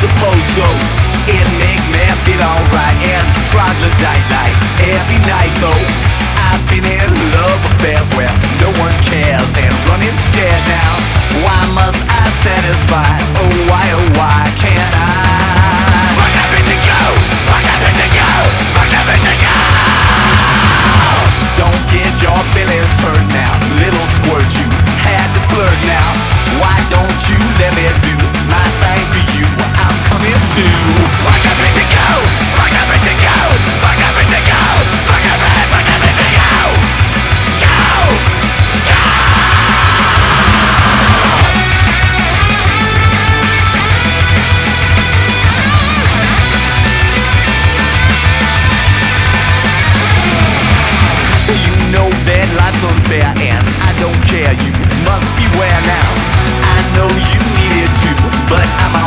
suppose so. It make me feel alright and troglodyte like every night though. I've been in love affairs where no one cares and running scared now. Why must I satisfy? Oh why can't I? Fuck everything go! Fuck everything go! Fuck everything go! Don't get your feelings hurt now, little squirt, you had to flirt now. Why don't you let me do my thing for you? I'm coming to. Fuck everything go! Fuck everything go! Fuck everything go! Fuck everything go! Go! Go! You know that life's unfair and I don't care, you must beware now. I know you need it too, but I'm a